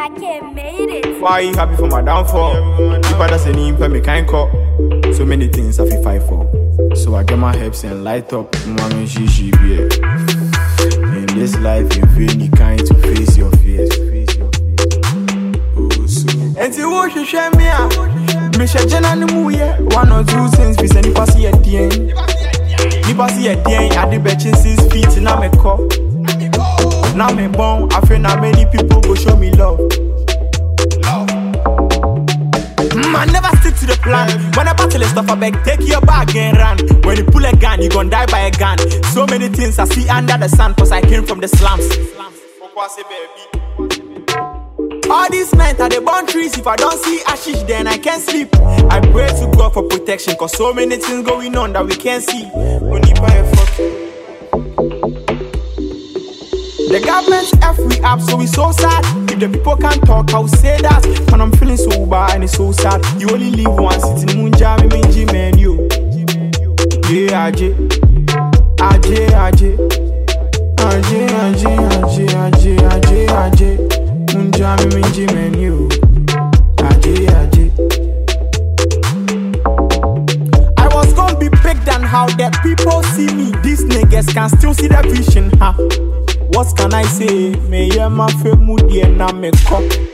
Obake made it. Why you happy for my downfall? People that's a name, me can't call. So many things I feel fight for. So I get my hips and light up. Mommy, she be. In this life, you feel any kind to face your fears. Oh, so. And to watch you share me out. Me share Jenna Muye. 1 or 2 things, we send you pass here at the end. You pass here at the end, I did bet 6 feet, and I'm a cop. Now me born, I feel now many people go show me love. I never stick to the plan. When I battle stuff, I beg, take your bag and run. When you pull a gun, you gon' die by a gun. So many things I see under the sun, cause I came from the slums. All these nights are the burn trees. If I don't see ashish, then I can't sleep. I pray to God for protection, cause so many things going on that we can't see. Only by a fuck. The government's free up, so it's so sad. If the people can't talk, I'll say that. When I'm feeling so bad and it's so sad. You only live once, it's in Munja, me minji menu. Yeah, Aje, Aje, Aje, Aje, Aje, Aje, Aje, Aje, Aje, Munja, me minji menu. Aje, Aje. I was gonna be picked on how that people see me. These niggas can still see the vision, huh? What can I say? Me yeah, my favorite moody and I'm a cop.